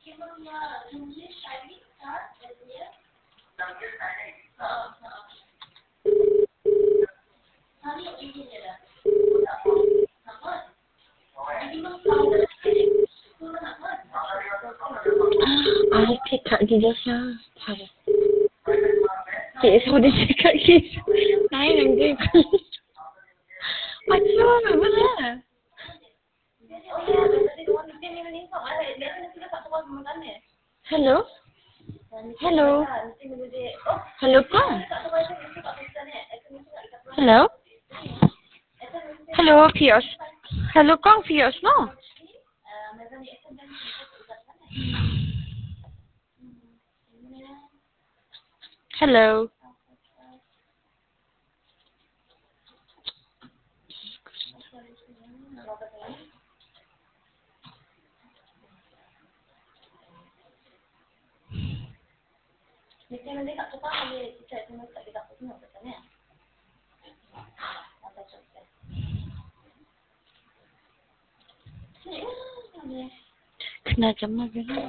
Ada cakap gila sah. Sorry. Cik Saudi cakap gila. Lain yang dia. Macam mana? Hello? Hello? Hello kong? Hello? Hello Pius? Hello kong Pius no? Hello? Kena jam lagi lah.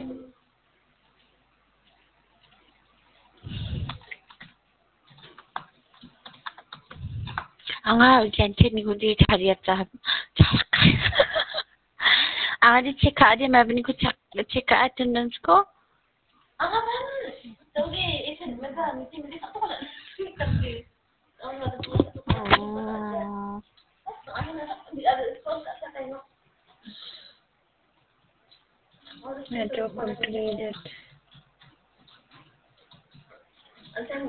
Anga jangan ni gudi cari apa cak. Anga di cekak dia mabni ko cekak attendance ko. Anga man. Tawgi isin mega mesti mesti tak tahu lah. Network completed.